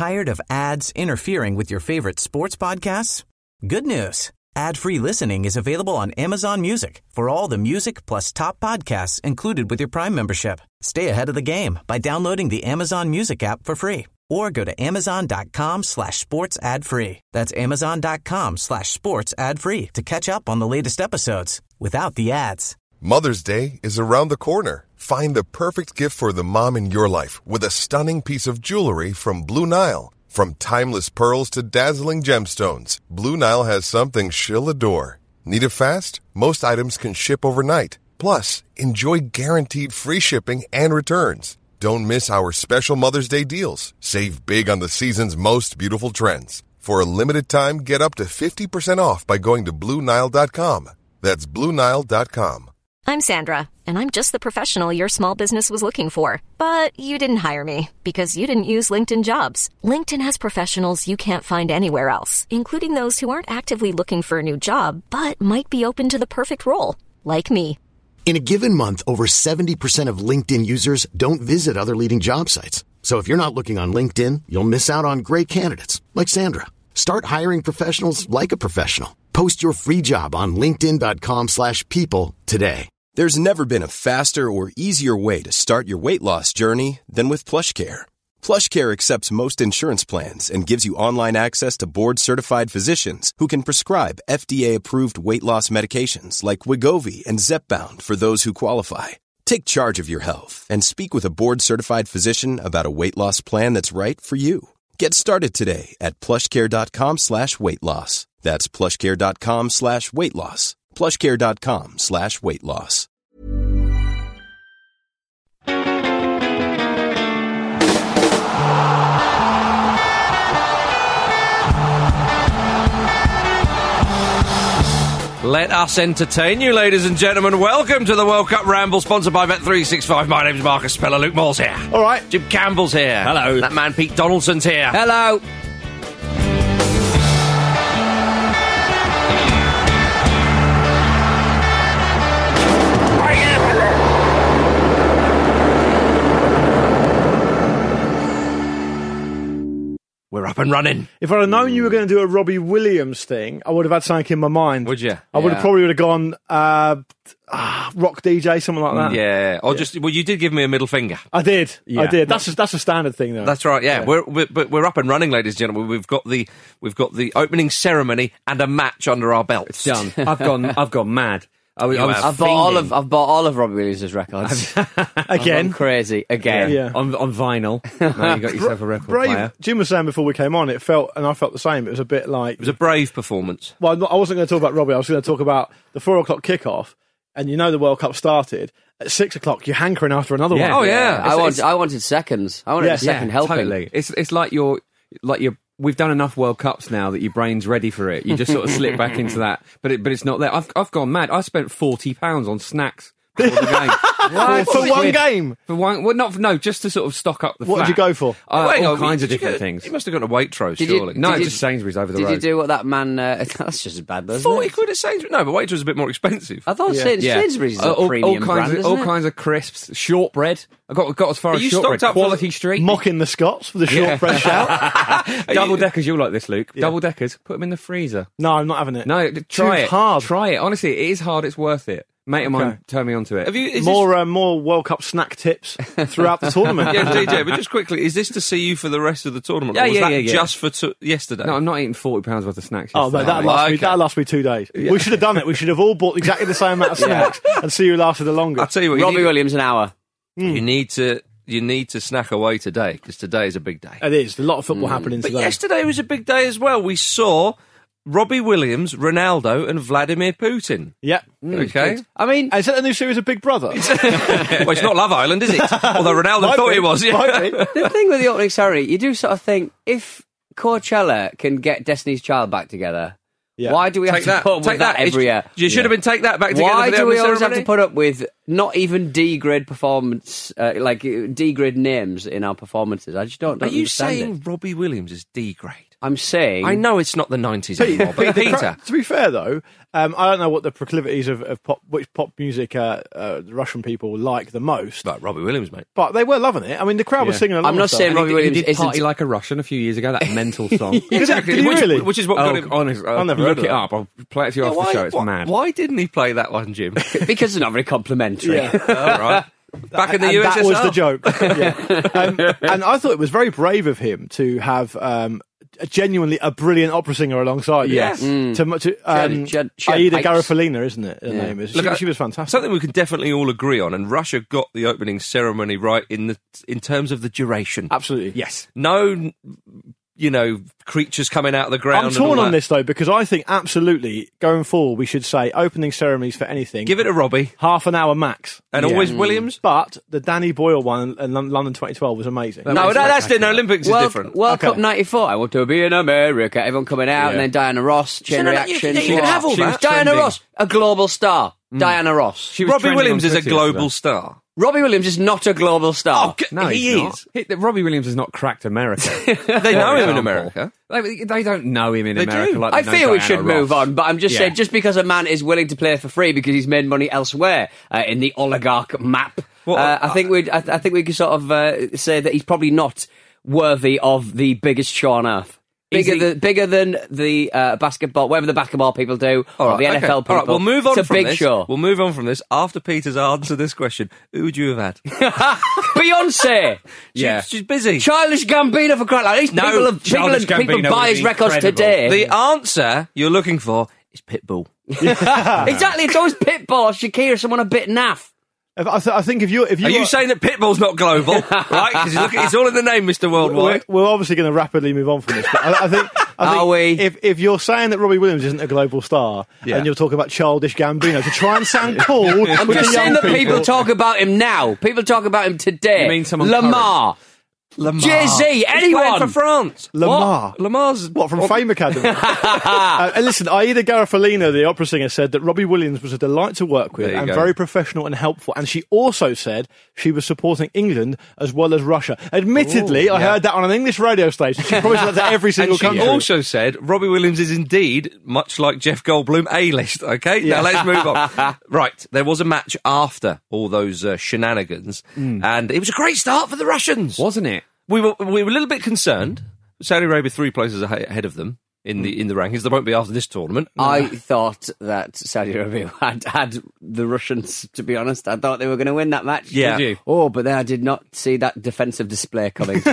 Tired of ads interfering with your favorite sports podcasts? Good news. Ad-free listening is available on Amazon Music for all the music plus top podcasts included with your Prime membership. Stay ahead of the game by downloading the Amazon Music app for free or go to amazon.com/sports ad free. That's amazon.com/sports ad free to catch up on the latest episodes without the ads. Mother's Day is around the corner. Find the perfect gift for the mom in your life with a stunning piece of jewelry from Blue Nile. From timeless pearls to dazzling gemstones, Blue Nile has something she'll adore. Need it fast? Most items can ship overnight. Plus, enjoy guaranteed free shipping and returns. Don't miss our special Mother's Day deals. Save big on the season's most beautiful trends. For a limited time, get up to 50% off by going to BlueNile.com. That's BlueNile.com. I'm Sandra, and I'm just the professional your small business was looking for. But you didn't hire me because you didn't use LinkedIn Jobs. LinkedIn has professionals you can't find anywhere else, including those who aren't actively looking for a new job, but might be open to the perfect role, like me. In a given month, over 70% of LinkedIn users don't visit other leading job sites. So if you're not looking on LinkedIn, you'll miss out on great candidates like Sandra. Start hiring professionals like a professional. Post your free job on linkedin.com/people today. There's never been a faster or easier way to start your weight loss journey than with PlushCare. PlushCare accepts most insurance plans and gives you online access to board-certified physicians who can prescribe FDA-approved weight loss medications like Wegovy and Zepbound for those who qualify. Take charge of your health and speak with a board-certified physician about a weight loss plan that's right for you. Get started today at plushcare.com/weight loss. That's plushcare.com/weight loss. plushcare.com/weight loss. Let us entertain you, ladies and gentlemen. Welcome to the World Cup Ramble, sponsored by Bet365. My name's Marcus Speller. Luke Moore's here. All right. Jim Campbell's here. Hello. That man Pete Donaldson's here. Hello. We're up and running. If I'd have known you were going to do a Robbie Williams thing, I would have had something in my mind. Would you? I would have probably gone rock DJ, something like that. Yeah. Or you did give me a middle finger. I did. Yeah. I did. That's a standard thing, though. That's right. Yeah. We're up and running, ladies and gentlemen. We've got the opening ceremony and a match under our belts. It's done. I've gone mad. I've bought all of Robbie Williams' records. Again? I'm crazy. Again. Yeah. On vinyl. Now you got yourself a record player. Jim was saying before we came on, and I felt the same. It was a bit like... It was a brave performance. Well, I wasn't going to talk about Robbie. I was going to talk about the 4 o'clock kickoff, and you know the World Cup started. At 6 o'clock, you're hankering after another one. Oh, yeah. I wanted seconds. I wanted a second helping. Totally. It's like you're... We've done enough World Cups now that your brain's ready for it. You just sort of slip back into that, but it's not there. I've gone mad. I spent £40 on snacks before the game. For one game? For one? Well, just to sort of stock up the. What did you go for? All kinds of different things. You must have gone to Waitrose, surely. No, just Sainsbury's over the road. Did you do what that man? That's just as bad, though. 40 quid at Sainsbury's. No, but Waitrose is a bit more expensive. I thought Sainsbury's is a premium brand. All kinds of crisps, shortbread. I got as far as shortbread. Quality Street. Mocking the Scots for the shortbread shout. Double deckers, you'll like this, Luke. Yeah. Double deckers, put them in the freezer. No, I'm not having it. No, try it. Hard. Try it. Honestly, it is hard. It's worth it. Mate of mine turned me onto it. More World Cup snack tips throughout the tournament. Yeah, DJ, but just quickly, is this to see you for the rest of the tournament? Yeah, or was that yeah. just for yesterday? No, I'm not eating £40 worth of snacks. Oh, no, that'll last me 2 days. Yeah. We should have done it. We should have all bought exactly the same amount of snacks and see who lasted the longest. I'll tell you what, Robbie Williams, an hour. You need to snack away today, because today is a big day. It is. A lot of football happening today. But yesterday was a big day as well. We saw Robbie Williams, Ronaldo and Vladimir Putin. Yeah. Okay. I mean... Is that the new series of Big Brother? Well, it's not Love Island, is it? Although Ronaldo thought it was. Yeah. The thing with the opening ceremony, you do sort of think, if Coachella can get Destiny's Child back together... Yeah. Why do we have to put up with that every year? You should have been Take That back together. Why for the do we opening always ceremony? have to put up with not even D-grade performance, like D-grade names in our performances. I just don't Are you understand saying it. Robbie Williams is D-grade? I'm saying... I know it's not the 90s anymore, but Peter... To be fair, though, I don't know what the proclivities of pop, which pop music the Russian people like the most. But Robbie Williams, mate. But they were loving it. I mean, the crowd was singing along. I'm not and stuff. saying Robbie He Williams did Party isn't... Like a Russian a few years ago, that mental song. Exactly. Did he which, really? which is what got him... Honest, I've never look heard it of up. I'll play it to you off the show. It's mad. Why didn't he play that one, Jim? because it's not very complimentary. Yeah. All right. Back in the And USSR. that was the joke. Yeah. And I thought it was very brave of him to have genuinely a brilliant opera singer alongside him. Yes. She had Aida pipes. Garofalina, isn't it? Her name is. Look, She was fantastic. Something we can definitely all agree on, and Russia got the opening ceremony right in terms of the duration. Absolutely. Yes. No, creatures coming out of the ground. I'm torn and all on that. this, though, because I think absolutely, going forward, we should say opening ceremonies for anything. Give it a Robbie. half an hour max. And always Williams. But the Danny Boyle one in London 2012 was amazing. No, that's the Olympics is different. World Cup Okay. 94. I want to be in America. Everyone coming out, and then Diana Ross, chain No, you reaction. can have all She was that. Diana Trending. Ross, a global star. Diana Ross. She was Robbie trending Williams on is a Twitter global yesterday. star. Robbie Williams is not a global star. No, he he's is. not. Robbie Williams has not cracked America. They know him in example. America. They don't know him in They America do. like I they know feel we Diana should move Ross. on, but I'm just Yeah. saying, just because a man is willing to play for free because he's made money elsewhere in the oligarch map, Well, I think we could sort of say that he's probably not worthy of the biggest show on earth. Bigger than the basketball, whatever the basketball people do, or the NFL people. All right, we'll move on It's a from big this. show. We'll move on from this. After Peter's answered this question, who would you have had? Beyonce, She's busy. Childish Gambino for crying out loud. These No, people Gambino buy would his be records incredible. today. The answer you're looking for is Pitbull. Exactly, it's always Pitbull or Shakira, someone a bit naff. I think if you Are you saying that Pitbull's not global? Right? Because it's all in the name, Mr. Worldwide. We're obviously going to rapidly move on from this. But I think Are we? If you're saying that Robbie Williams isn't a global star, and you're talking about Childish Gambino to try and sound cool, I'm with just the young saying that people talk about him now. People talk about him today. You mean someone Lamar, Jay-Z, anyone Playing for France. Lamar. Lamar's What, from Fame Academy? And listen, Aida Garofalina, the opera singer, said that Robbie Williams was a delight to work with There you and go. very professional and helpful. And she also said she was supporting England as well as Russia. Admittedly, I heard that on an English radio station. She probably said that to every single And she country. also said Robbie Williams is indeed, much like Jeff Goldblum, A-list. Okay, now let's move on. Right, there was a match after all those shenanigans, and it was a great start for the Russians. Wasn't it? We were a little bit concerned. Saudi Arabia 3 places ahead of them in the rankings. They won't be after this tournament. I thought that Saudi Arabia had the Russians, to be honest. I thought they were going to win that match. Yeah. Did you? Oh, but then I did not see that defensive display coming.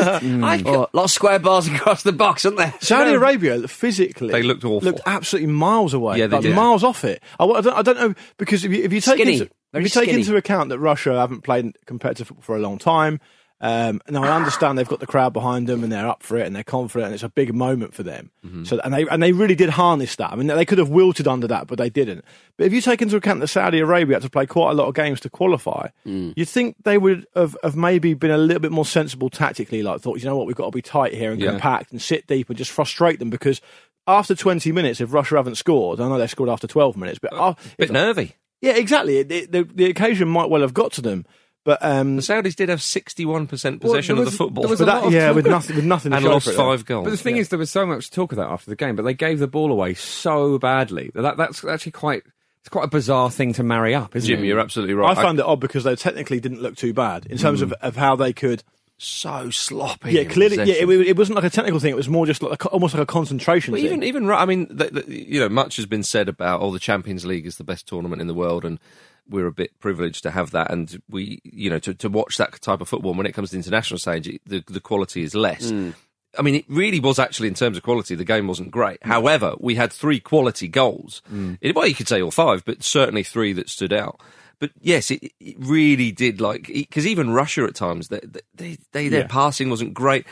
A lot of square balls across the box, aren't there? Saudi Arabia, physically, They looked awful. Looked absolutely miles away. Yeah, they like did. miles off it. I don't know, because if you take Skinny. into, Very if you take skinny. into account that Russia haven't played competitive football for a long time, now I understand they've got the crowd behind them and they're up for it and they're confident and it's a big moment for them. So and they really did harness that. I mean, they could have wilted under that, but they didn't. But if you take into account that Saudi Arabia had to play quite a lot of games to qualify, you'd think they would have maybe been a little bit more sensible tactically. Like thought, you know what, we've got to be tight here and compact and sit deep and just frustrate them, because after 20 minutes, if Russia haven't scored, I know they scored after 12 minutes, but bit nervy. yeah, exactly. The occasion might well have got to them. But The Saudis did have 61% possession there of the was- football there was but a lot of talk. with nothing to and show lost for it, 5 goals. But the thing is, there was so much talk of that after the game, but they gave the ball away so badly. That's actually quite a bizarre thing to marry up, isn't Jim, it? you're absolutely right. I found it odd because they technically didn't look too bad in terms of how they could. so sloppy. Yeah, in clearly, yeah, possession. it wasn't like a technical thing. It was more just like almost like a concentration thing. Even I mean, much has been said about the Champions League is the best tournament in the world, and we're a bit privileged to have that. And we, to watch that type of football when it comes to international stage, the quality is less. I mean, it really was actually, in terms of quality, the game wasn't great. However, we had 3 quality goals. Well, you could say all 5, but certainly 3 that stood out. But yes, it really did, because even Russia at times, their passing wasn't great.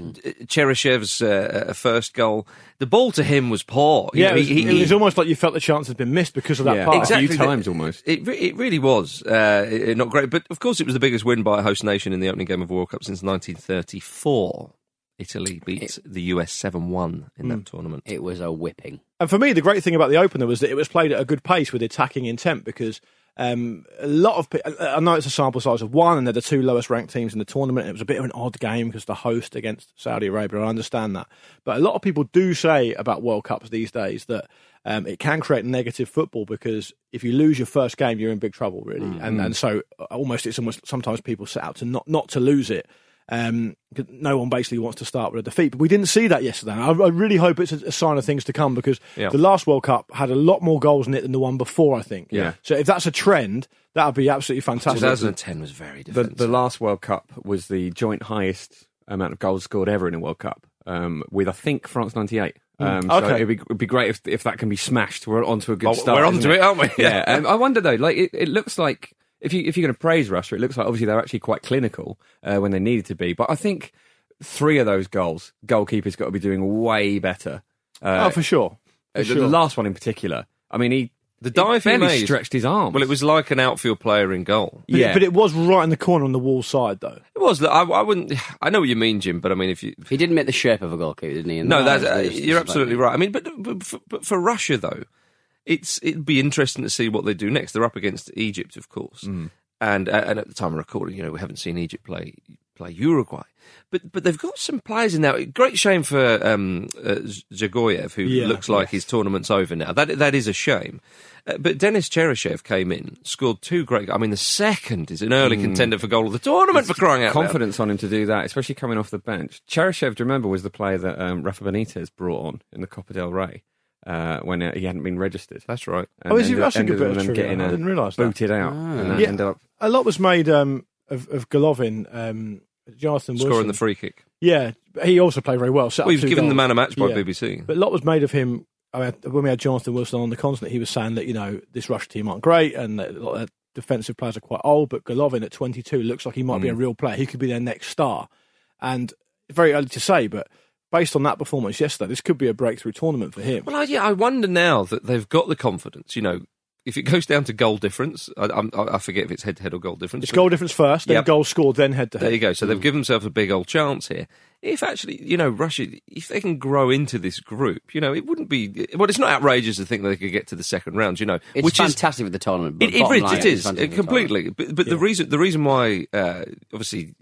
Chereshev's first goal, the ball to him was poor. Yeah, it was almost like you felt the chance had been missed because of that pass. exactly. A few times almost. It really was not great. But of course, it was the biggest win by a host nation in the opening game of World Cup since 1934. Italy beat the US 7-1 in that tournament. It was a whipping. And for me, the great thing about the opener was that it was played at a good pace with attacking intent, because A lot of people, I know it's a sample size of one, and they're the two lowest ranked teams in the tournament. It was a bit of an odd game because the host against Saudi Arabia. I understand that, but a lot of people do say about World Cups these days that it can create negative football because if you lose your first game, you're in big trouble, really. And so it's almost sometimes people set out to not to lose it. No one basically wants to start with a defeat, but we didn't see that yesterday. I really hope it's a sign of things to come because the last World Cup had a lot more goals in it than the one before, I think. Yeah. So if that's a trend, that would be absolutely fantastic. 2010 was very different. The last World Cup was the joint highest amount of goals scored ever in a World Cup, with I think France 98. So it'd be great if that can be smashed. We're onto a good start. We're onto it, aren't we? Yeah. I wonder though, like it looks like. If you're going to praise Russia, it looks like obviously they're actually quite clinical when they needed to be. But I think 3 of those goals, goalkeeper's got to be doing way better. For sure. The last one in particular. I mean, the dive he made stretched his arms. Well, it was like an outfield player in goal. But it was right in the corner on the wall side, though. It was. I wouldn't. I know what you mean, Jim. But I mean, he didn't make the shape of a goalkeeper, didn't he? No, you're absolutely right. I mean, but for Russia though. It'd be interesting to see what they do next. They're up against Egypt, of course, and at the time of recording, we haven't seen Egypt play Uruguay, but they've got some players in there. Great shame for Zagoyev, who looks like his tournament's over now. That is a shame. But Denis Cheryshev came in, scored 2 great. I mean, the second is an early contender for goal of the tournament, for crying out loud. Confidence on him to do that, especially coming off the bench. Cheryshev, do you remember, was the player that Rafa Benitez brought on in the Copa del Rey. When he hadn't been registered. That's right. And that's a good bit of trivia. I didn't realise that. Booted out. And that ended up... A lot was made of Golovin, Jonathan Wilson. Scoring the free kick. Yeah, he also played very well. He was given the man of match by BBC. But a lot was made of him. When we had Jonathan Wilson on the continent, he was saying that, this Russia team aren't great and a lot of defensive players are quite old, but Golovin at 22 looks like he might be a real player. He could be their next star. And very early to say, but... based on that performance yesterday, this could be a breakthrough tournament for him. Well, I wonder now that they've got the confidence. If it goes down to goal difference, I forget if it's head-to-head or goal difference. It's goal difference first, then goal scored, then head-to-head. There you go. So they've given themselves a big old chance here. If actually, Russia, if they can grow into this group, it wouldn't be... Well, it's not outrageous to think they could get to the second round, It's which fantastic with the tournament. But it is, completely. But the reason why, obviously...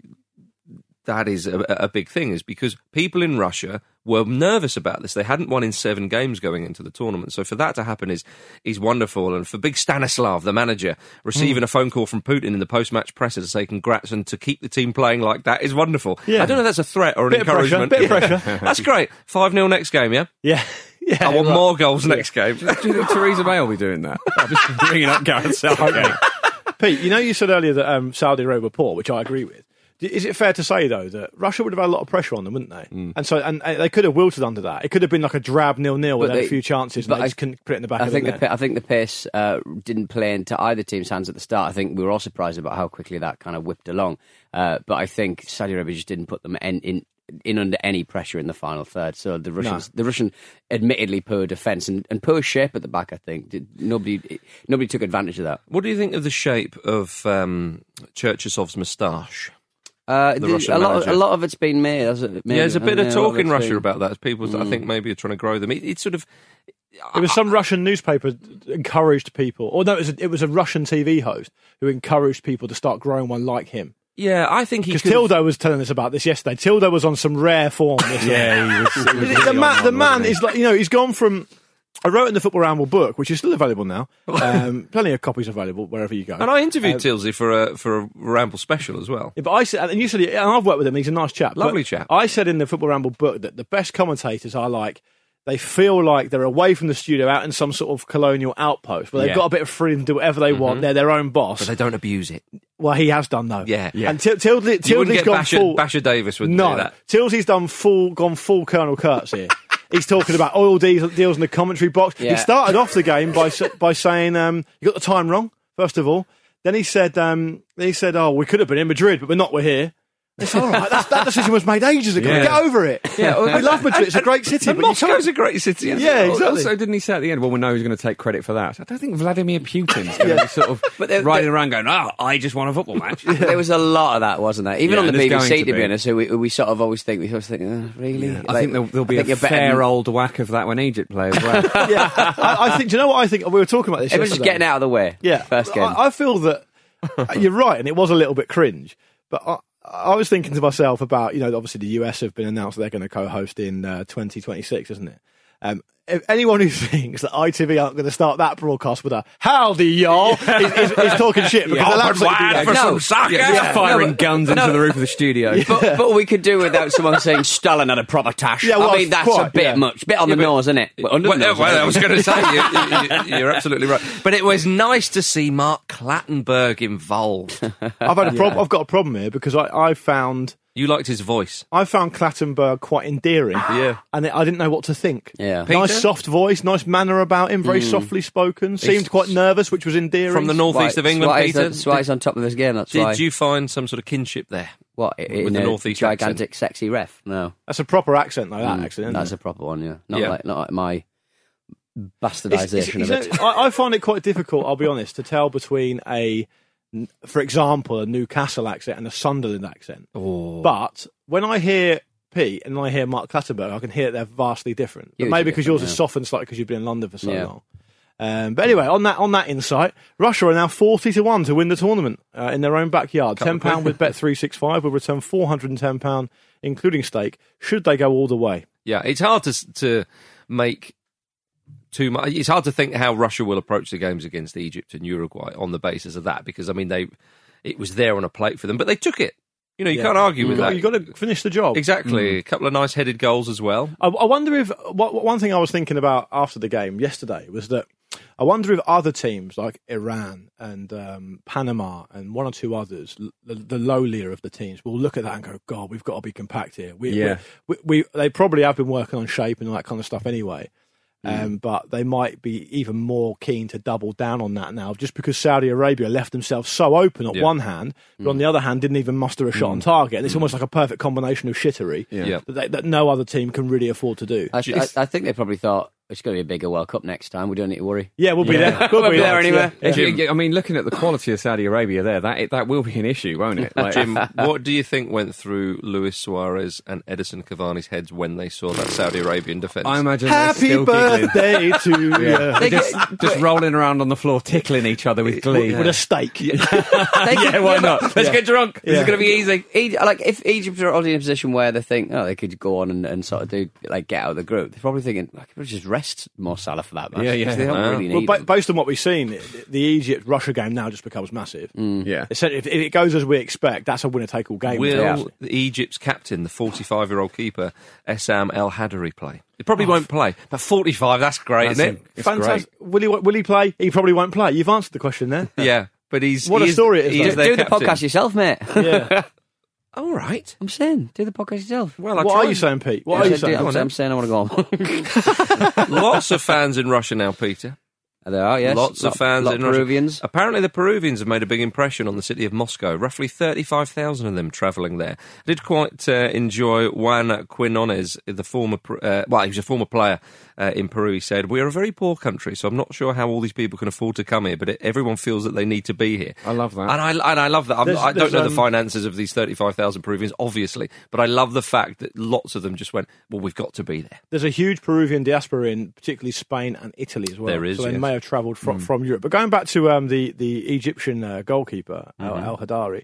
that is a big thing is because people in Russia were nervous about this. They hadn't won in 7 games going into the tournament. So for that to happen is wonderful. And for big Stanislav, the manager, receiving a phone call from Putin in the post-match presser to say congrats and to keep the team playing like that is wonderful. Yeah. I don't know if that's a threat or an encouragement. Bit of pressure. That's great. 5-0 next game, yeah? Yeah. I want more goals next game. Do you think Theresa May will be doing that? I'm just bringing up Gareth Southgate. Pete, you said earlier that Saudi Arabia were poor, which I agree with. Is it fair to say, though, that Russia would have had a lot of pressure on them, wouldn't they? And they could have wilted under that. It could have been like a drab 0-0 with a few chances, and they just couldn't put it in the back of the net. I think the pace didn't play into either team's hands at the start. I think we were all surprised about how quickly that kind of whipped along. But I think Saudi Arabia just didn't put them in under any pressure in the final third. So the Russian admittedly poor defence and poor shape at the back, I think. Nobody took advantage of that. What do you think of the shape of Cherchesov's moustache? A lot of it's been made, hasn't it? There's a bit of talk in Russia about that. People, I think, maybe are trying to grow them. It's sort of... It was some Russian newspaper encouraged people, or no, it was a Russian TV host who encouraged people to start growing one like him. Yeah, I think he. Because Tildo was telling us about this yesterday. Tildo was on some rare form. Yeah, the man is like, he's gone from. I wrote in the Football Ramble book, which is still available now. Plenty of copies available wherever you go. And I interviewed Tilsey for a Ramble special as well. Yeah, but I said, and you said, and I've worked with him. He's a nice chap, lovely chap. I said in the Football Ramble book that the best commentators are like. They feel like they're away from the studio, out in some sort of colonial outpost, where they've got a bit of freedom to do whatever they want. They're their own boss, but they don't abuse it. Well, he has done though. Yeah. And Tilsley's gone full. Basher Davis wouldn't do that. Tilsley's gone full Colonel Kurtz here. He's talking about oil deals in the commentary box. Yeah. He started off the game by saying, "You got the time wrong." First of all, then he said, "Oh, we could have been in Madrid, but we're not. We're here." It's all right. That decision was made ages ago. Yeah. Get over it. Yeah, We love Madrid. It's a great city. And But you can't- Moscow's a great city. Yeah, exactly. Also, didn't he say at the end, well, we know who's going to take credit for that? I don't think Vladimir Putin's going to be sort of riding around going, I just won a football match. There was a lot of that, wasn't there? Even Yeah, on the there's going BBC, to to be be. honest, so we sort of always think, really? I think there'll be a you're better fair than- old whack of that when Egypt play as well. Yeah, I think. Do you know what I think? We were talking about this. Everyone's just yesterday. getting out of the way. Yeah, First game. I feel that you're right, and it was a little bit cringe. But I was thinking to myself about, obviously the US have been announced they're going to co-host in 2026, isn't it? If anyone who thinks that ITV aren't going to start that broadcast with a "Howdy, y'all," is talking shit because they'll absolutely do that. for some soccer. Firing guns into the roof of the studio. But we could do without someone saying Stalin had a proper tash. Yeah, well, I mean, that's a bit much. Bit on the nose, isn't it? But under the nose, I isn't it? was going to say, you're absolutely right. But it was nice to see Mark Clattenburg involved. I've got a problem here because I found You liked his voice. Clattenburg quite endearing. Yeah. And I didn't know what to think. Yeah. Peter? Nice soft voice, nice manner about him, very softly spoken. Seemed quite nervous, which was endearing. From the northeast of England, Peter. That's why he's on top of his game. That's why. Did you find some sort of kinship there? What, with in the a northeast gigantic, sexy ref? No. That's a proper accent, though, that accent, isn't That's it? a proper one, yeah. Yeah. Not like my It's- bastardisation of it. I find it quite difficult, I'll be honest, to tell between for example, a Newcastle accent and a Sunderland accent. Oh. But when I hear Pete and I hear Mark Clattenburg, I can hear they're vastly different. But Hugely maybe because yours different, is yeah. softened slightly because you've been in London for so Yeah. long. But anyway, on that insight, Russia are now 40-1 to win the tournament in their own backyard. £10 with Bet365 will return £410, including stake, should they go all the way. Yeah, it's hard to make too much. It's hard to think how Russia will approach the games against Egypt and Uruguay on the basis of that, because I mean it was there on a plate for them, but they took it. You can't argue with that. You've got to finish the job. Exactly. A couple of nice headed goals as well. I wonder if one thing I was thinking about after the game yesterday was that I wonder if other teams like Iran and Panama and one or two others, the lowlier of the teams, will look at that and go, "God, we've got to be compact here." They probably have been working on shape and all that kind of stuff anyway. But they might be even more keen to double down on that now, just because Saudi Arabia left themselves so open on one hand, but on the other hand didn't even muster a shot on target. And it's almost like a perfect combination of shittery that no other team can really afford to do. I think they probably thought it's going to be a bigger World Cup next time. We don't need to worry. Yeah, we'll be there. We'll be there anyway. I mean, looking at the quality of Saudi Arabia there, that will be an issue, won't it? Like, Jim, what do you think went through Luis Suarez and Edison Cavani's heads when they saw that Saudi Arabian defence? I imagine they're Happy still giggling. birthday to you. They're just rolling around on the floor, tickling each other with glee. With a steak. Yeah, why not? Let's get drunk. This is going to be easy. If Egypt are already in a position where they think, they could go on and sort of do get out of the group, they're probably thinking, I could just rest Mo Salah for that match. Yeah, yeah. 'Cause they don't really need Well, him. based on what we've seen, the Egypt-Russia game now just becomes massive. Yeah. If it goes as we expect, that's a winner-take-all game. Will Egypt's captain, the 45-year-old keeper, Essam El Hadari, play? He probably won't play, but 45, that's great, isn't it? It's Fantastic. Will he play? He probably won't play. You've answered the question there. Yeah, but What a story it is, he though. their Do the captain. podcast yourself, mate. Yeah. All right. I'm saying, do the podcast yourself. Well, What are you saying, Pete? What are you saying? I'm saying I want to go on. Lots of fans in Russia now, Peter. There are, yes. Lots of fans lot in Peruvians. Russia. Apparently, the Peruvians have made a big impression on the city of Moscow. Roughly 35,000 of them travelling there. I did quite enjoy Juan Quinones, the former. He was a former player in Peru. He said, "We are a very poor country, so I'm not sure how all these people can afford to come here, but everyone feels that they need to be here." I love that. And I love that. I don't There's, know the finances of these 35,000 Peruvians, obviously, but I love the fact that lots of them just went, "Well, we've got to be there." There's a huge Peruvian diaspora in particularly Spain and Italy as well. There is, so they yes. may have travelled from Europe. But going back to the Egyptian goalkeeper, El Hadari,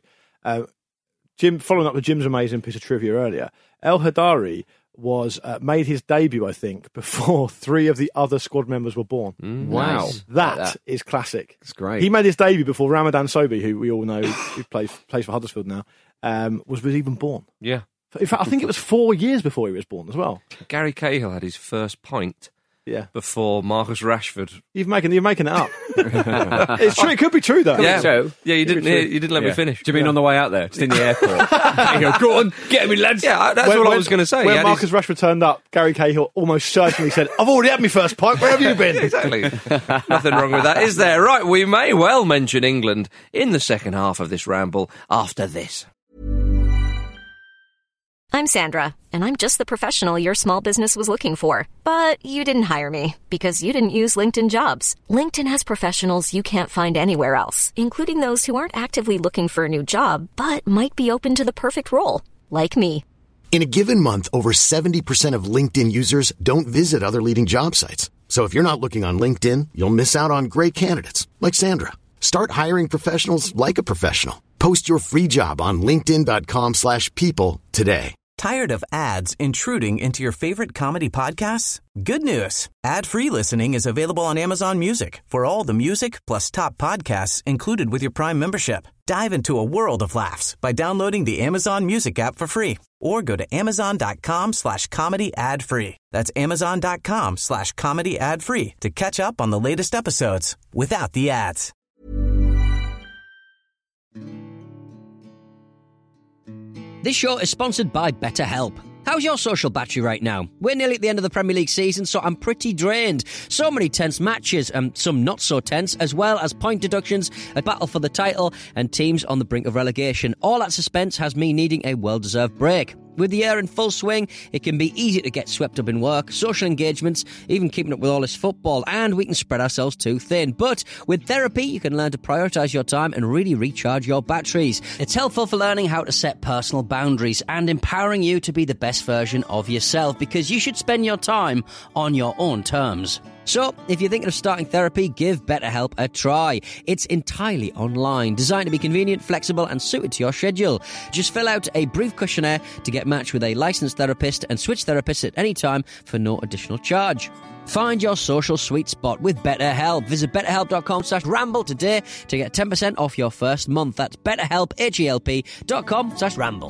Jim, following up with Jim's amazing piece of trivia earlier, El Hadari was made his debut, I think, before 3 of the other squad members were born. Wow. Nice. That is classic. It's great. He made his debut before Ramadan Sobhi, who we all know who plays for Huddersfield now, was even born. Yeah. In fact, I think it was 4 years before he was born as well. Gary Cahill had his first pint Yeah. before Marcus Rashford. You're making it up. It's true. It could be true though. Yeah, true. yeah. You didn't let me finish. Do you mean on the way out there, just in the airport? You go, go on, get me, lads. Yeah, that's what I was going to say. He When had Marcus Rashford turned up, Gary Cahill almost certainly said, "I've already had my first pint. Where have you been?" Exactly. Nothing wrong with that, is there? Right, we may well mention England in the second half of this ramble after this. I'm Sandra, and I'm just the professional your small business was looking for. But you didn't hire me because you didn't use LinkedIn Jobs. LinkedIn has professionals you can't find anywhere else, including those who aren't actively looking for a new job, but might be open to the perfect role, like me. In a given month, over 70% of LinkedIn users don't visit other leading job sites. So if you're not looking on LinkedIn, you'll miss out on great candidates like Sandra. Start hiring professionals like a professional. Post your free job on linkedin.com/people today. Tired of ads intruding into your favorite comedy podcasts? Good news. Ad-free listening is available on Amazon Music for all the music plus top podcasts included with your Prime membership. Dive into a world of laughs by downloading the Amazon Music app for free or go to amazon.com/comedy ad-free. That's amazon.com/comedy ad-free to catch up on the latest episodes without the ads. This show is sponsored by BetterHelp. How's your social battery right now? We're nearly at the end of the Premier League season, so I'm pretty drained. So many tense matches, and some not so tense, as well as point deductions, a battle for the title, and teams on the brink of relegation. All that suspense has me needing a well-deserved break. With the year in full swing, it can be easy to get swept up in work, social engagements, even keeping up with all this football, and we can spread ourselves too thin. But with therapy, you can learn to prioritise your time and really recharge your batteries. It's helpful for learning how to set personal boundaries and empowering you to be the best version of yourself, because you should spend your time on your own terms. So, if you're thinking of starting therapy, give BetterHelp a try. It's entirely online, designed to be convenient, flexible, and suited to your schedule. Just fill out a brief questionnaire to get matched with a licensed therapist and switch therapists at any time for no additional charge. Find your social sweet spot with BetterHelp. Visit betterhelp.com/ramble today to get 10% off your first month. That's BetterHelp, HELP.com/ramble.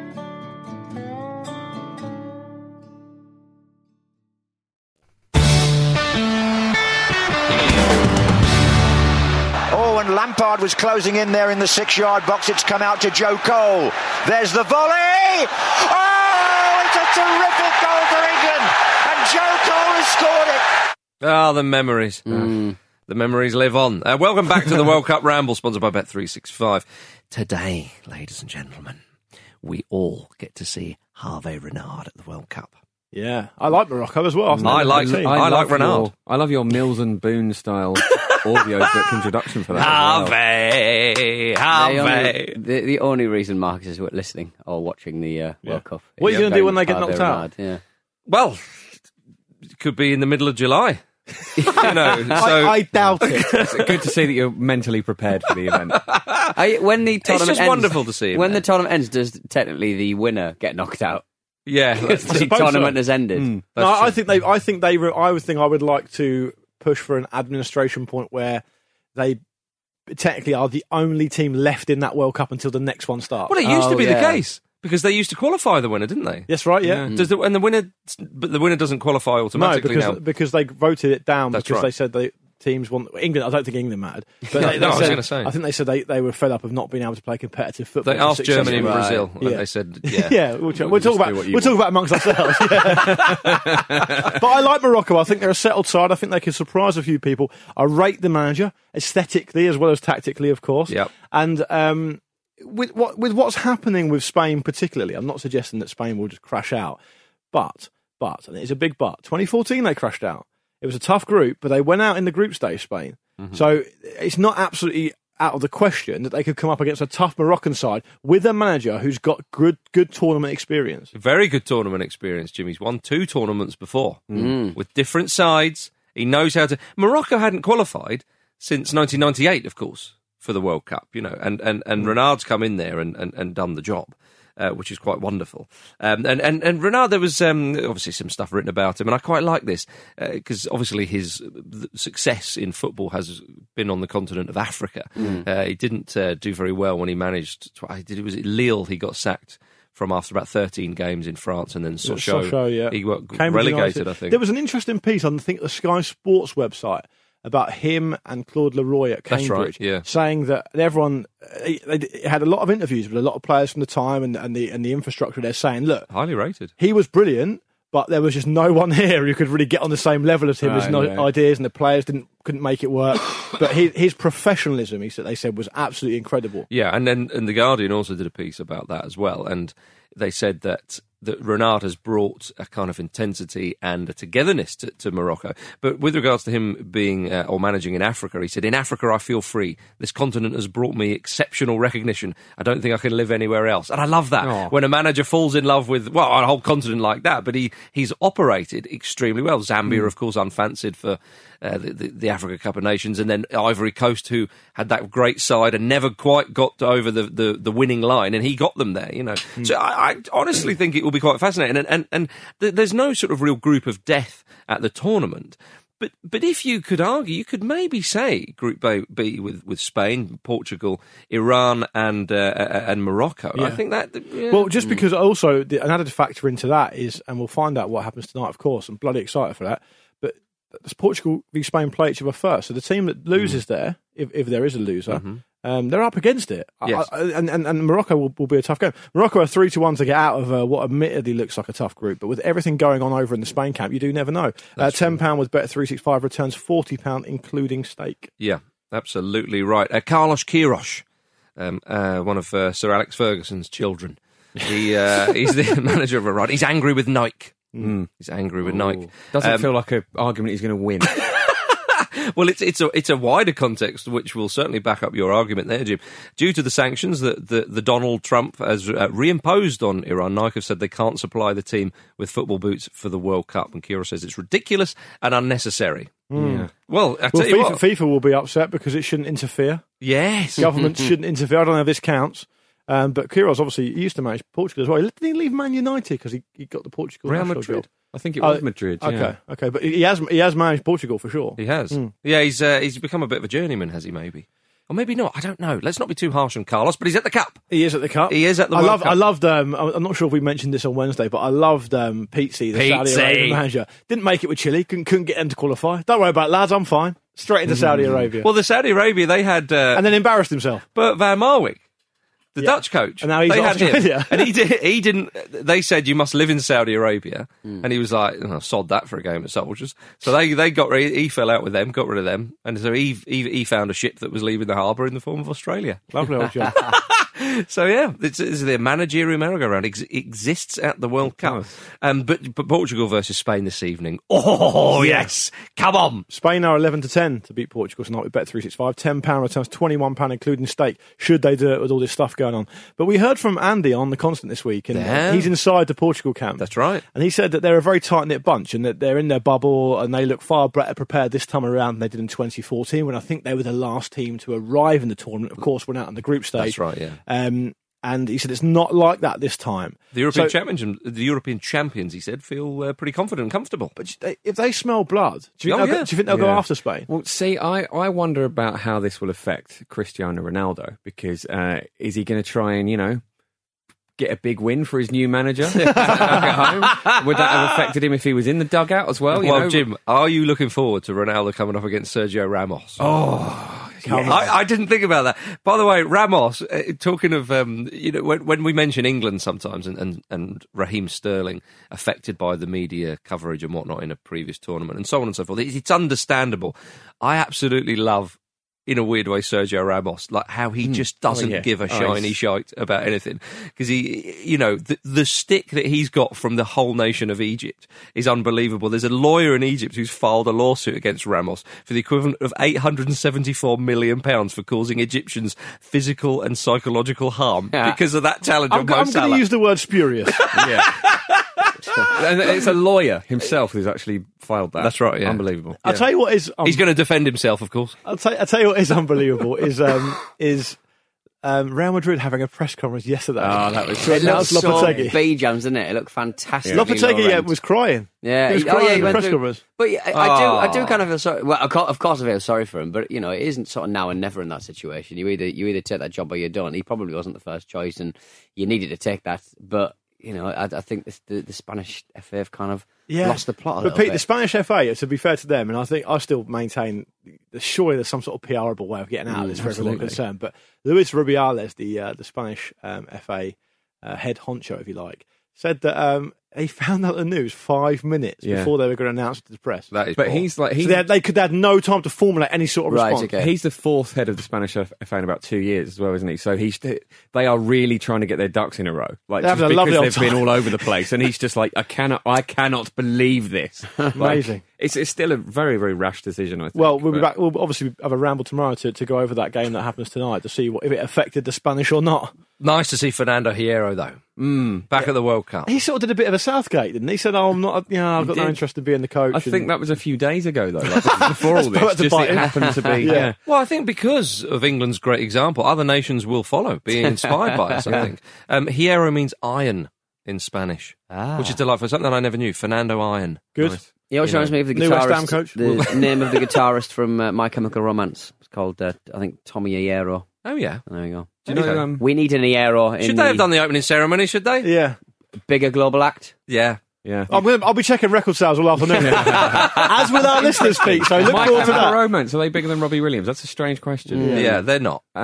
Lampard was closing in there in the 6-yard box. It's come out to Joe Cole. There's the volley. Oh, it's a terrific goal for England. And Joe Cole has scored it. Ah, the memories. The memories live on. Welcome back to the World Cup Ramble, sponsored by Bet365. Today, ladies and gentlemen, we all get to see Hervé Renard at the World Cup. Yeah, I like Morocco as well. I like Renard. I love your Mills and Boone style audio book introduction for that. Hervé. The only reason Marcus is listening or watching the World Cup. What are you going to do when they get knocked out? Yeah. Well, it could be in the middle of July. I doubt it. It's good to see that you're mentally prepared for the event. When the tournament it's just wonderful to see. When the tournament ends, does technically the winner get knocked out? Yeah, the tournament has ended. I would like to push for an administration point where they technically are the only team left in that World Cup until the next one starts. Well, it used to be the case because they used to qualify the winner, didn't they? Yes, right. Yeah. But the winner doesn't qualify automatically now because they voted it down. That's because right. They said teams want England. I don't think England mattered. But I was going to say. I think they said they were fed up of not being able to play competitive football. They asked Germany and Brazil, and yeah. they said, we'll talk about amongst ourselves. Yeah. But I like Morocco. I think they're a settled side. I think they can surprise a few people. I rate the manager aesthetically as well as tactically, of course. Yep. And with what's happening with Spain particularly, I'm not suggesting that Spain will just crash out, but and it's a big but. 2014 they crashed out. It was a tough group, but they went out in the group stage, Spain. Mm-hmm. So it's not absolutely out of the question that they could come up against a tough Moroccan side with a manager who's got good tournament experience. Very good tournament experience, Jimmy's won 2 tournaments before with different sides. He knows how to... Morocco hadn't qualified since 1998, of course, for the World Cup, and Renard's come in there and done the job. Which is quite wonderful. And Renard, there was obviously some stuff written about him, and I quite like this because obviously his success in football has been on the continent of Africa. He didn't do very well when he managed. It was at Lille he got sacked from after about 13 games in France, and then Sochaux, he got relegated, I think. There was an interesting piece on the Sky Sports website about him and Claude Leroy at Cambridge, saying that everyone they had a lot of interviews with a lot of players from the time and the infrastructure. They're saying, look, highly rated. He was brilliant, but there was just no one here who could really get on the same level as him. There's no ideas, and the players couldn't make it work. But his professionalism, they said, was absolutely incredible. Yeah, and the Guardian also did a piece about that as well, and they said that that Renard has brought a kind of intensity and a togetherness to Morocco. But with regards to him being or managing in Africa, he said, "In Africa, I feel free. This continent has brought me exceptional recognition. I don't think I can live anywhere else." And I love that. When a manager falls in love with, well, a whole continent like that, but he's operated extremely well. Zambia, of course, unfancied for the Africa Cup of Nations, and then Ivory Coast, who had that great side and never quite got over the winning line, and he got them there, you know. So I honestly think it will be quite fascinating, and there's no sort of real group of death at the tournament. But if you could argue, you could maybe say Group B with Spain, Portugal, Iran, and Morocco. Yeah. I think that. Yeah. Well, just because also an added factor into that is, and we'll find out what happens tonight, of course. I'm bloody excited for that. But does Portugal v Spain play each other first? So the team that loses there, if there is a loser. They're up against it. Yes. And Morocco will be a tough game. Morocco are 3-1 to get out of what admittedly looks like a tough group, but with everything going on over in the Spain camp, you do never know. £10 with Bet365 returns £40, including stake. Yeah, absolutely right. Carlos Queiroz, one of Sir Alex Ferguson's children. He's the manager of Iran. He's angry with Nike. He's angry with Nike. Doesn't feel like an argument he's going to win. Well, it's a wider context, which will certainly back up your argument there, Jim. Due to the sanctions that the Donald Trump has reimposed on Iran, Nike have said they can't supply the team with football boots for the World Cup, and Queiroz says it's ridiculous and unnecessary. Yeah. Well, FIFA will be upset because it shouldn't interfere. Yes. Governments shouldn't interfere. I don't know if this counts. But Queiroz, obviously, he used to manage Portugal as well. Didn't he leave Man United because he got the Portugal Real national Madrid? job? I think it was Madrid. Okay, but he has managed Portugal for sure. He has. Yeah, he's become a bit of a journeyman, has he? Maybe, or maybe not. I don't know. Let's not be too harsh on Carlos, but he's at the Cup. He is at the Cup. He is at the World Cup. I loved. I'm not sure if we mentioned this on Wednesday, but I loved Pizzi, the Saudi Arabia manager. Didn't make it with Chile. Couldn't get them to qualify. Don't worry about it, lads. I'm fine. Straight into Saudi Arabia. Well, the Saudi Arabia they had, and then embarrassed himself. Bert van Marwijk. The Dutch coach, and now he's had Australia. him, and he didn't. They said you must live in Saudi Arabia, and he was like, "Sod that for a game at Soldiers." So they got he fell out with them, got rid of them, and so he found a ship that was leaving the harbour in the form of Australia. Lovely old job. So yeah, it's the managerial merry-go-round exists at the World Cup. But Portugal versus Spain this evening. Oh yes, come on! Spain are 11-10 to beat Portugal tonight with Bet365. £10 returns £21, including stake. Should they do it with all this stuff going on? But we heard from Andy on the Constant this week, and he's inside the Portugal camp. That's right. And he said that they're a very tight-knit bunch, and that they're in their bubble, and they look far better prepared this time around than they did in 2014, when I think they were the last team to arrive in the tournament. Of course, went out in the group stage. That's right. Yeah. And he said it's not like that this time. The European champions, he said, feel pretty confident and comfortable. But if they smell blood, do you think they'll go after Spain? Well, see, I wonder about how this will affect Cristiano Ronaldo, because is he going to try and, get a big win for his new manager at home? Would that have affected him if he was in the dugout as well? Well, Jim, are you looking forward to Ronaldo coming up against Sergio Ramos? Oh, yes. I didn't think about that. By the way, Ramos, talking of, when we mention England sometimes and Raheem Sterling affected by the media coverage and whatnot in a previous tournament and so on and so forth, it's understandable. I absolutely love, in a weird way, Sergio Ramos, like how he just doesn't give a shiny shite about anything. Because the stick that he's got from the whole nation of Egypt is unbelievable. There's a lawyer in Egypt who's filed a lawsuit against Ramos for the equivalent of £874 million for causing Egyptians physical and psychological harm because of that challenge on Mo Salah. I'm going to use the word spurious. Yeah. And it's a lawyer himself who's actually filed that. That's right, yeah. Unbelievable. I'll tell you what is... he's going to defend himself, of course. I'll tell you what is unbelievable is Real Madrid having a press conference yesterday. Oh, that was... It looked so B-jams, didn't it? It looked fantastic. Yeah. Lopetegui was crying. Yeah. He was crying in the press conference. But I do kind of feel sorry. Well, of course I feel sorry for him, but, it isn't sort of now and never in that situation. You either take that job or you don't. He probably wasn't the first choice, and you needed to take that, but... I think the Spanish FA have kind of lost the plot a little bit. Pete, the Spanish FA, to be fair to them, and I still maintain that surely there's some sort of PRable way of getting out of this for everyone concerned. But Luis Rubiales, the Spanish FA head honcho, if you like, said that he found out the news 5 minutes before they were going to announce it to the press. That is But poor. he's like So they had no time to formulate any sort of Right, response. okay. He's the fourth head of the Spanish FA in about 2 years as well, isn't he? So they are really trying to get their ducks in a row. Like, They're just having a lovely because old they've been time. all over the place, and he's just like, I cannot believe this. Amazing. It's still a very, very rash decision, I think. Well, we'll be but- back. We'll obviously have a ramble tomorrow to go over that game that happens tonight to see if it affected the Spanish or not. Nice to see Fernando Hierro, though. Back at the World Cup. He sort of did a bit of a Southgate, didn't he? Said, "Oh, I'm not. I've got no did. interest in being the coach." I think that was a few days ago, though. Like, before all That's this, just bite it him. happened to be. Yeah. Well, I think because of England's great example, other nations will follow, being inspired by us, I think. Hierro means iron in Spanish, which is delightful. Something I never knew. Fernando Iron. good. Nice. He always reminds me of the New West Ham guitarist. coach? The name of the guitarist from My Chemical Romance. It's called, I think, Tommy Hierro. Oh, yeah. There you go. Do you know, Okay. We need an Hierro in Should they have done the opening ceremony, should they? Yeah. bigger global act. Yeah. Yeah. I'll be checking record sales all afternoon, as with our listeners, Pete. So look My forward to Chemical that. Romance, are they bigger than Robbie Williams? That's a strange question. Yeah, they're not. Do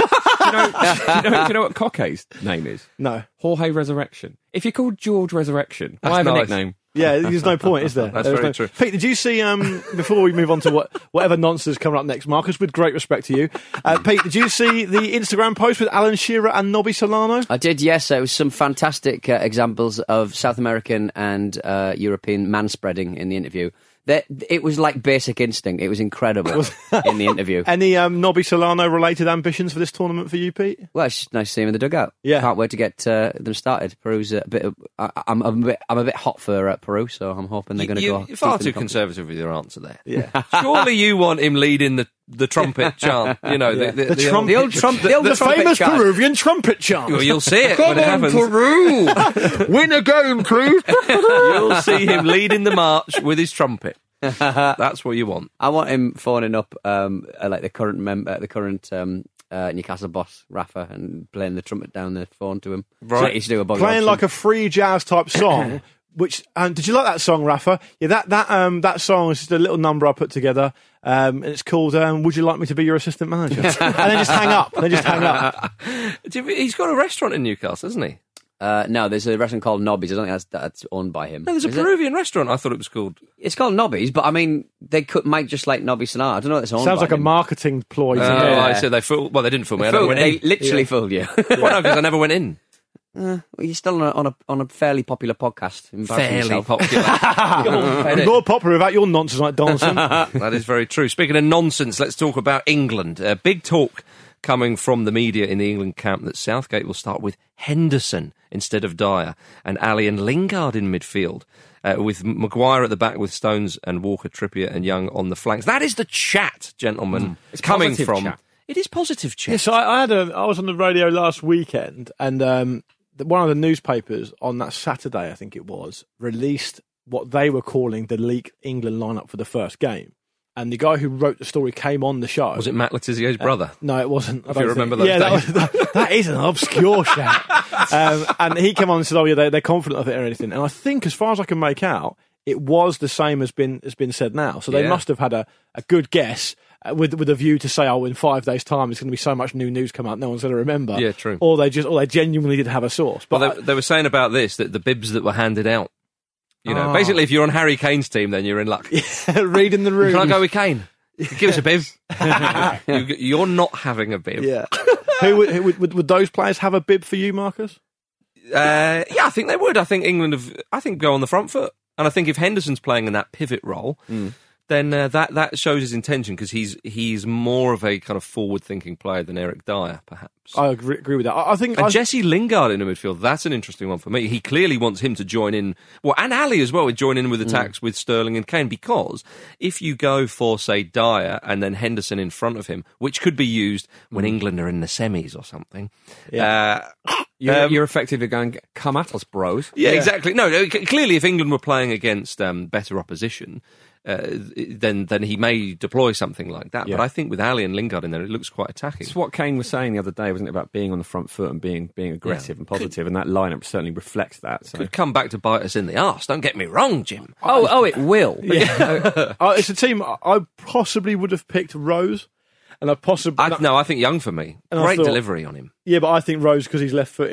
you know what Coquet's name is? No. Jorge Resurrection. If you're called George Resurrection, That's why have nice. a nickname? Yeah, there's no point, is there? That's There's very no... true. Pete, did you see, before we move on to whatever nonsense is coming up next, Marcus, with great respect to you, Pete, did you see the Instagram post with Alan Shearer and Nobby Solano? I did, yes. It was some fantastic examples of South American and European manspreading in the interview. It was like Basic Instinct. It was incredible in the interview. Any Nobby Solano related ambitions for this tournament for you, Pete? Well, it's just nice to see him in the dugout. Yeah. Can't wait to get them started. Peru's a bit. I'm a bit hot for Peru, so I'm hoping they're going to go. You're far deep in too the conservative with your answer there. Yeah. Surely you want him leading the trumpet chant. You know, The old- The old trumpet. The old The trumpet famous chant. Peruvian trumpet chant. Well, you'll see it when it happens. Peru! Win a game, please. You'll see him leading the march with his trumpet. That's what you want. I want him phoning up like the current Newcastle boss Rafa and playing the trumpet down the phone to him. Right. So he used to do a Bobby Playing Robson. like a free jazz type song. Which did you like that song, Rafa? Yeah, that song is just a little number I put together, and it's called "Would You Like Me to Be Your Assistant Manager?" and then just hang up. He's got a restaurant in Newcastle, hasn't he? No, there's a restaurant called Nobby's. I don't think that's owned by him. No, there's a Is it? Peruvian restaurant. I thought it was called. It's called Nobby's, but I mean, might just like Nobby Sonar. I don't know if it's owned Sounds by like a him. marketing ploy. Oh, Yeah. I said they fooled. Well, they didn't fool me. I never Fooled- went they in. literally fooled you. Well, no, because I never went in. Well, you're still on a fairly popular podcast. Embarrassing Fairly yourself. popular. Come on, Bennett. More popular without your nonsense like dancing. That is very true. Speaking of nonsense, let's talk about England. Big talk coming from the media in the England camp that Southgate will start with Henderson instead of Dyer and Ali and Lingard in midfield, with Maguire at the back with Stones and Walker, Trippier and Young on the flanks. That is the chat, gentlemen. It's coming positive from. chat. It is positive chat. Yes, I was on the radio last weekend, and one of the newspapers on that Saturday, I think it was, released what they were calling the leaked England lineup for the first game. And the guy who wrote the story came on the show. Was it Matt Letizier's brother? No, it wasn't. If you remember those days. That is an obscure shout. And he came on and said, "Oh yeah, they're confident of it or anything." And I think, as far as I can make out, it was the same as been said now. So they Yeah. must have had a good guess with a view to say, "Oh, in 5 days' time, there's going to be so much new news come out, no one's going to remember." Yeah, true. Or they genuinely did have a source. But Well, they were saying about this that the bibs that were handed out. You know, basically, if you're on Harry Kane's team, then you're in luck. reading the room. Can I go with Kane? Give us a bib. You're not having a bib. Yeah. Who would those players have a bib for you, Marcus? Yeah, I think they would. I think England go on the front foot, and I think if Henderson's playing in that pivot role, then that shows his intention because he's more of a kind of forward-thinking player than Eric Dyer, perhaps. I agree with that. I think And Jesse Lingard in the midfield, that's an interesting one for me. He clearly wants him to join in, well, and Ali as well, would join in with attacks with Sterling and Kane, because if you go for, say, Dyer and then Henderson in front of him, which could be used when England are in the semis or something. Yeah. You're effectively going, come at us, bros. Yeah, exactly. No, clearly if England were playing against better opposition, then he may deploy something like that. Yeah. But I think with Ali and Lingard in there, it looks quite attacking. It's what Kane was saying the other day, wasn't it, about being on the front foot and being aggressive and positive, and that lineup certainly reflects that. So. Could come back to bite us in the arse. Don't get me wrong, Jim. Oh, it will. It's a team I possibly would have picked Rose, and I I think Young for me. And I Great thought- delivery on him. Yeah, but I think Rose, because he's left-footed,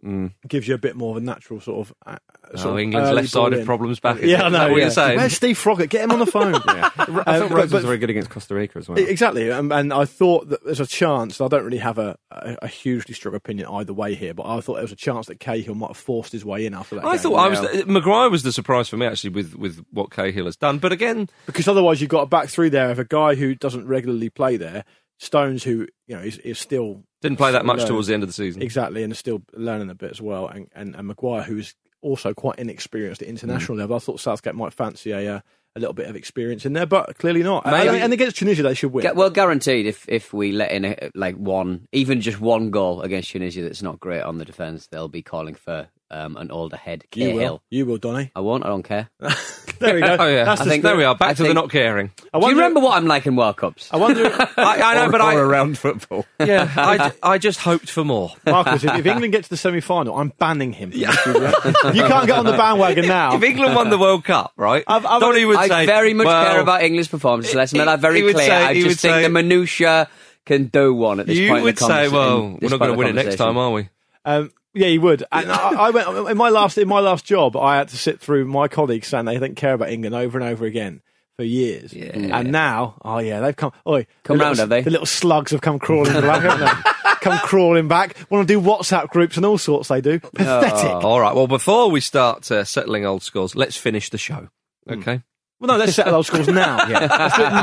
gives you a bit more of a natural sort of. England's early left-sided ball in. problems back. Yeah, I know. What you're saying? Where's Steve Froggatt? Get him on the phone. I thought Rhodes was very good against Costa Rica as well. Exactly, and I thought that there's a chance. I don't really have a hugely strong opinion either way here, but I thought there was a chance that Cahill might have forced his way in after that. I game. thought Maguire was the surprise for me actually with what Cahill has done, but again, because otherwise you've got a back three there of a guy who doesn't regularly play there, Stones, who is still didn't play that much towards the end of the season. Exactly, and is still learning a bit as well, and Maguire, who's also quite inexperienced at international level. I thought Southgate might fancy a little bit of experience in there, but clearly not. And against Tunisia, they should win. Well, guaranteed, if we let in even just one goal against Tunisia that's not great on the defence, they'll be calling for an older head, Cahill. You will, Donny. I won't, I don't care. There we go. Oh, yeah. There we are, back to the not caring. Do you remember what I'm like in World Cups? I wonder... I know, but around football. Yeah, I just hoped for more. Marcus, if England get to the semi-final, I'm banning him. You can't get on the bandwagon now. If England won the World Cup, right, Donny would say... I very much care about England's performance, so let's make that very clear. I just think the minutiae can do one at this point in the conversation. You would say, well, we're not going to win it next time, are we? Yeah, he would. And I went in my last job. I had to sit through my colleagues saying they didn't care about England over and over again for years. Yeah. And now, they've come. Come round, have they? The little slugs have come crawling back, haven't they? Come crawling back. Want to do WhatsApp groups and all sorts. They do. Pathetic. All right. Well, before we start settling old scores, let's finish the show. Okay. Well, no, let's settle those scores now. Yeah, let's do it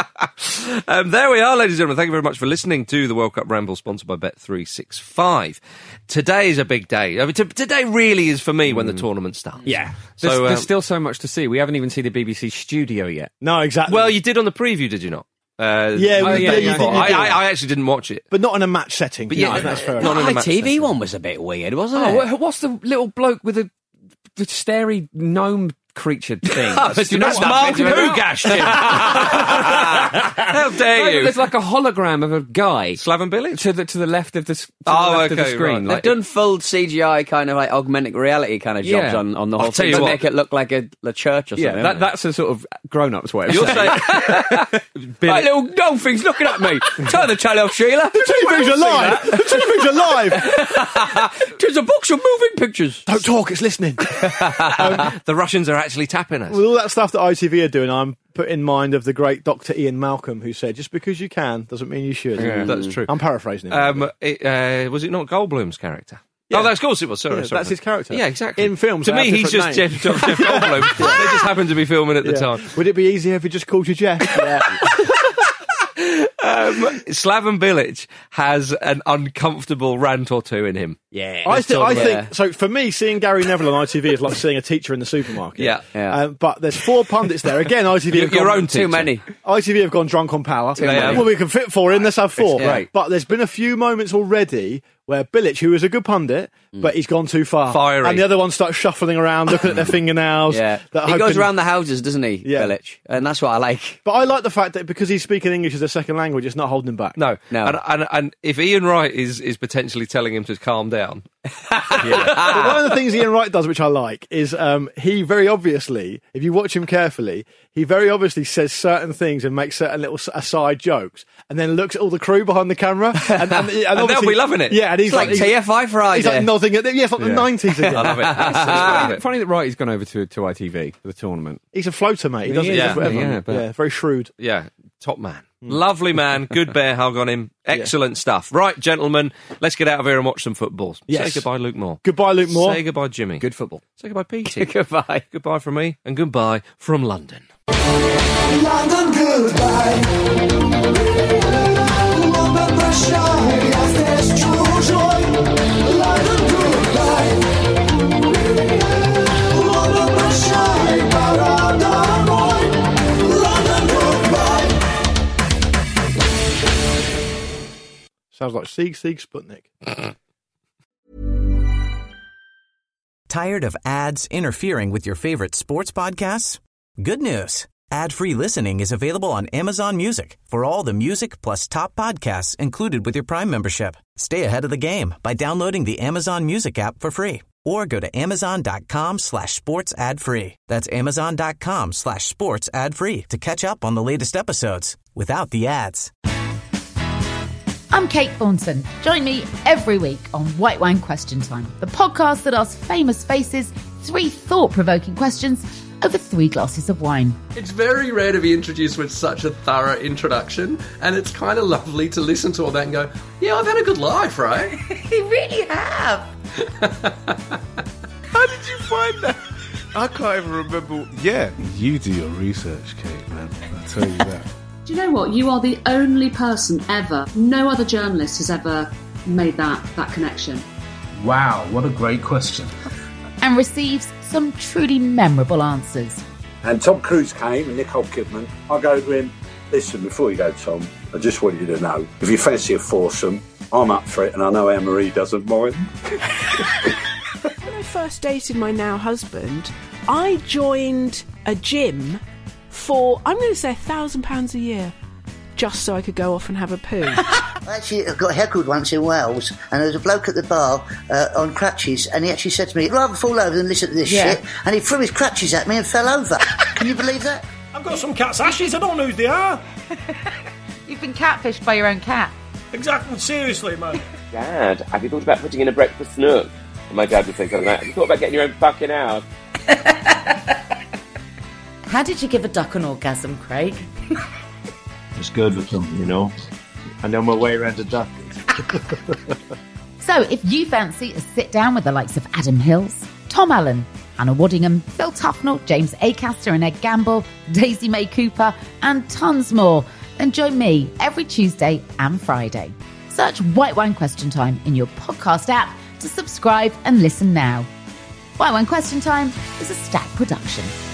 now. There we are, ladies and gentlemen. Thank you very much for listening to the World Cup Ramble, sponsored by Bet365. Today is a big day. I mean, today really is for me when the tournament starts. Yeah. There's still so much to see. We haven't even seen the BBC studio yet. No, exactly. Well, you did on the preview, did you not? You did. I actually didn't watch it. But not in a match setting. But yeah, that's fair not in a The match TV setting. one was a bit weird, wasn't it? What's the little bloke with the starry gnome creature thing? That's Mark Pugash, Jim. How dare you? There's like a hologram of a guy. Slaven Bilic? To the left of the of the screen. Right. They've done full CGI kind of like augmented reality kind of jobs on the whole thing to make it look like a church or something. Yeah, that's a sort of grown-up's way of You're saying. Like little gnome thing's looking at me. Turn the telly off, Sheila. The TV's alive. The TV's alive. Tis a box of moving pictures. Don't talk. It's listening. The Russians are actually tapping us. With all that stuff that ITV are doing, I'm put in mind of the great Dr. Ian Malcolm, who said, just because you can doesn't mean you should. Yeah, that's true. I'm paraphrasing him. Was it not Goldblum's character? Yeah. Oh, of course it was. Sorry. That's his character. Yeah, exactly. In films, to me, he's just Jeff Goldblum. They just happened to be filming at the time. Would it be easier if he just called you Jeff? Yeah. Slaven Bilic has an uncomfortable rant or two in him. Yeah, I think so. For me, seeing Gary Neville on ITV is like seeing a teacher in the supermarket. Yeah. But there's 4 pundits there. Again, ITV have your gone, own teacher. Too many. ITV have gone drunk on power. many. Well, we can fit 4 in. Let's have 4. Great. But there's been a few moments already where Bilic, who is a good pundit, but he's gone too far. Fiery. And the other one starts shuffling around, looking at their fingernails. Yeah, he goes around the houses, doesn't he, Yeah. Bilic? And that's what I like. But I like the fact that because he's speaking English as a second language, it's not holding him back. No. No. And if Ian Wright is potentially telling him to calm down. But one of the things Ian Wright does, which I like, is he very obviously, if you watch him carefully, he very obviously says certain things and makes certain little aside jokes, and then looks at all the crew behind the camera, and they'll be loving it. Yeah, and he's It's like TFI Friday. He's like nodding at them. Yeah, it's like the 90s again. I love it. Funny that Wrighty's gone over to ITV for the tournament. He's a floater, mate. He does whatever. Yeah, very shrewd. Yeah, top man. Lovely man. Good bear hug on him. Excellent stuff. Right, gentlemen, let's get out of here and watch some football. Yes. Say goodbye, Luke Moore. Goodbye, Luke Moore. Say goodbye, Jimmy. Good football. Say goodbye, Petey. Goodbye. Goodbye from me, and goodbye from London. London, goodbye. London, prощай, я здесь чужой. London, goodbye. London, прощай, пора домой. London, goodbye. Sounds like Sieg Sputnik. Tired of ads interfering with your favorite sports podcasts? Good news. Ad-free listening is available on Amazon Music for all the music plus top podcasts included with your Prime membership. Stay ahead of the game by downloading the Amazon Music app for free or go to amazon.com/sports ad free. That's amazon.com/sports ad free to catch up on the latest episodes without the ads. I'm Kate Thornton. Join me every week on White Wine Question Time, the podcast that asks famous faces 3 thought-provoking questions over 3 glasses of wine. It's very rare to be introduced with such a thorough introduction, and it's kind of lovely to listen to all that and go, yeah, I've had a good life, right? You really have. How did you find that? I can't even remember. Yeah, you do your research, Kate, man. I tell you that. Do you know what? You are the only person ever, no other journalist has ever made that connection. Wow, what a great question. And receives some truly memorable answers. And Tom Cruise came and Nicole Kidman. I go to him, listen, before you go, Tom, I just want you to know, if you fancy a foursome, I'm up for it, and I know Anne-Marie doesn't mind. When I first dated my now husband, I joined a gym for, I'm going to say £1,000 a year, just so I could go off and have a poo. I got heckled once in Wales, and there was a bloke at the bar on crutches, and he actually said to me, I'd rather fall over than listen to this shit, and he threw his crutches at me and fell over. Can you believe that? I've got some cat's ashes, I don't know who they are. You've been catfished by your own cat. Exactly, seriously, man. Dad, have you thought about putting in a breakfast nook? And my dad would think something like, have you thought about getting your own fucking house? How did you give a duck an orgasm, Craig? It's good with them, you know. I know my way around a duck. So, if you fancy a sit-down with the likes of Adam Hills, Tom Allen, Anna Waddingham, Phil Tufnell, James Acaster and Ed Gamble, Daisy May Cooper, and tons more, then join me every Tuesday and Friday. Search White Wine Question Time in your podcast app to subscribe and listen now. White Wine Question Time is a Stack production.